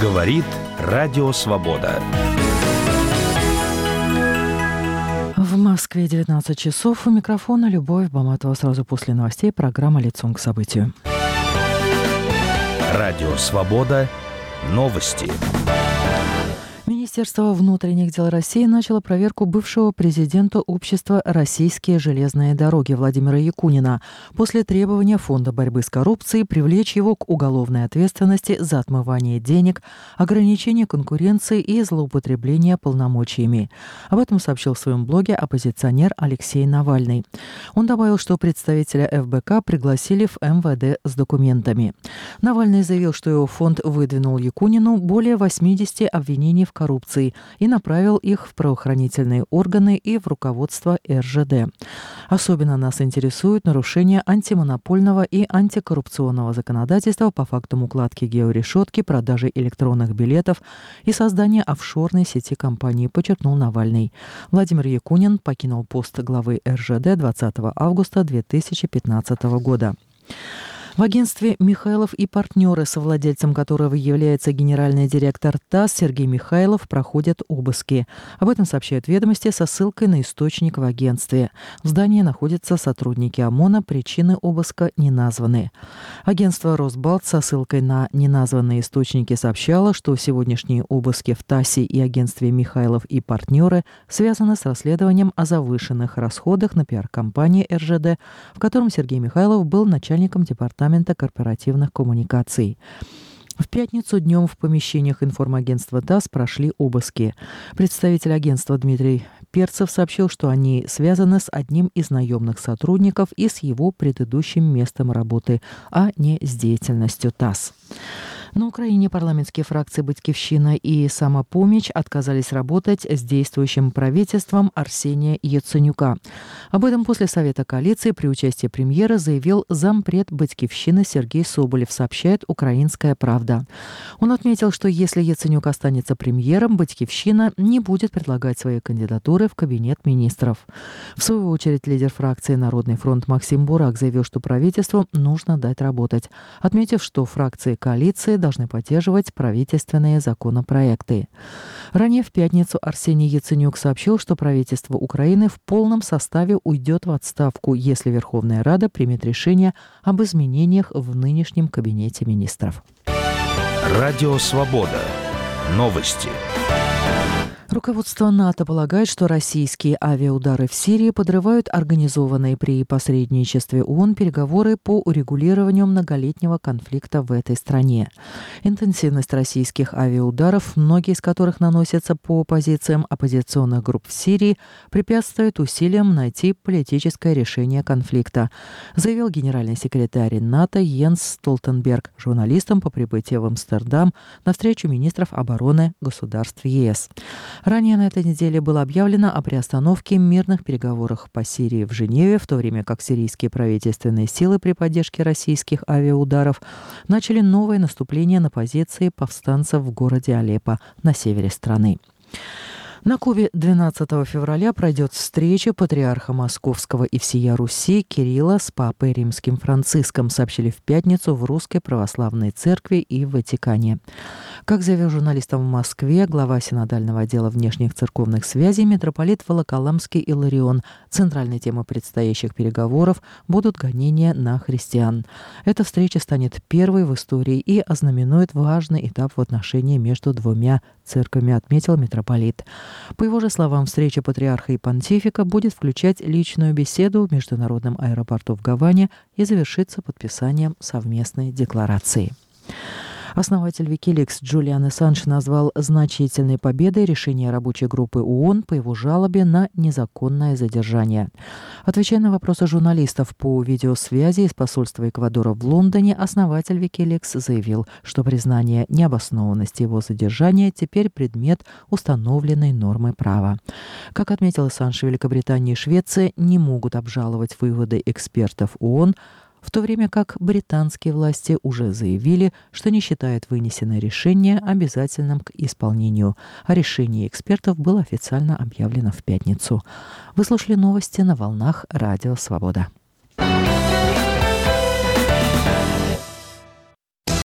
Говорит Радио Свобода. В Москве 19 часов. У микрофона Любовь Баматова. Сразу после новостей программа «Лицом к событию». Радио Свобода. Новости. Министерство внутренних дел России начало проверку бывшего президента общества «Российские железные дороги» Владимира Якунина после требования Фонда борьбы с коррупцией привлечь его к уголовной ответственности за отмывание денег, ограничение конкуренции и злоупотребление полномочиями. Об этом сообщил в своем блоге оппозиционер Алексей Навальный. Он добавил, что представителя ФБК пригласили в МВД с документами. Навальный заявил, что его фонд выдвинул Якунину более 80 обвинений в коррупции и направил их в правоохранительные органы и в руководство РЖД. Особенно нас интересует нарушение антимонопольного и антикоррупционного законодательства по фактам укладки георешетки, продажи электронных билетов и создания офшорной сети компаний, подчеркнул Навальный. Владимир Якунин покинул пост главы РЖД 20 августа 2015 года. В агентстве «Михайлов и партнеры», совладельцем которого является генеральный директор ТАСС Сергей Михайлов, проходят обыски. Об этом сообщают «Ведомости» со ссылкой на источник в агентстве. В здании находятся сотрудники ОМОНа, причины обыска не названы. Агентство «Росбалт» со ссылкой на неназванные источники сообщало, что сегодняшние обыски в ТАССе и агентстве «Михайлов и партнеры» связаны с расследованием о завышенных расходах на пиар-компании РЖД, в котором Сергей Михайлов был начальником департамента корпоративных коммуникаций. В пятницу днем в помещениях информагентства ТАСС прошли обыски. Представитель агентства Дмитрий Перцев сообщил, что они связаны с одним из наемных сотрудников и с его предыдущим местом работы, а не с деятельностью ТАСС. На Украине парламентские фракции «Батькивщина» и «Самопомощь» отказались работать с действующим правительством Арсения Яценюка. Об этом после Совета коалиции при участии премьера заявил зампред «Батькивщины» Сергей Соболев, сообщает «Украинская правда». Он отметил, что если Яценюк останется премьером, «Батькивщина» не будет предлагать свои кандидатуры в кабинет министров. В свою очередь лидер фракции «Народный фронт» Максим Бурак заявил, что правительству нужно дать работать, отметив, что фракции коалиции должны поддерживать правительственные законопроекты. Ранее в пятницу Арсений Яценюк сообщил, что правительство Украины в полном составе уйдет в отставку, если Верховная Рада примет решение об изменениях в нынешнем кабинете министров. Радио Свобода. Новости. Руководство НАТО полагает, что российские авиаудары в Сирии подрывают организованные при посредничестве ООН переговоры по урегулированию многолетнего конфликта в этой стране. Интенсивность российских авиаударов, многие из которых наносятся по позициям оппозиционных групп в Сирии, препятствует усилиям найти политическое решение конфликта, заявил генеральный секретарь НАТО Йенс Столтенберг журналистам по прибытии в Амстердам на встречу министров обороны государств ЕС. Ранее на этой неделе было объявлено о приостановке мирных переговоров по Сирии в Женеве, в то время как сирийские правительственные силы при поддержке российских авиаударов начали новое наступление на позиции повстанцев в городе Алеппо на севере страны. На Кубе 12 февраля пройдет встреча патриарха Московского и всея Руси Кирилла с папой Римским Франциском, сообщили в пятницу в Русской Православной Церкви и в Ватикане. Как заявил журналистам в Москве глава синодального отдела внешних церковных связей митрополит Волоколамский Иларион, центральной темой предстоящих переговоров будут гонения на христиан. Эта встреча станет первой в истории и ознаменует важный этап в отношении между двумя церквями, отметил митрополит. По его же словам, встреча патриарха и понтифика будет включать личную беседу в международном аэропорту в Гаване и завершится подписанием совместной декларации. Основатель Wikileaks Джулиан Ассанж назвал значительной победой решение рабочей группы ООН по его жалобе на незаконное задержание. Отвечая на вопросы журналистов по видеосвязи из посольства Эквадора в Лондоне, основатель Wikileaks заявил, что признание необоснованности его задержания теперь предмет установленной нормы права. Как отметил Ассанж, Великобритания и Швеция не могут обжаловать выводы экспертов ООН, в то время как британские власти уже заявили, что не считают вынесенное решение обязательным к исполнению, а решение экспертов было официально объявлено в пятницу. Вы слушали новости на волнах Радио Свобода.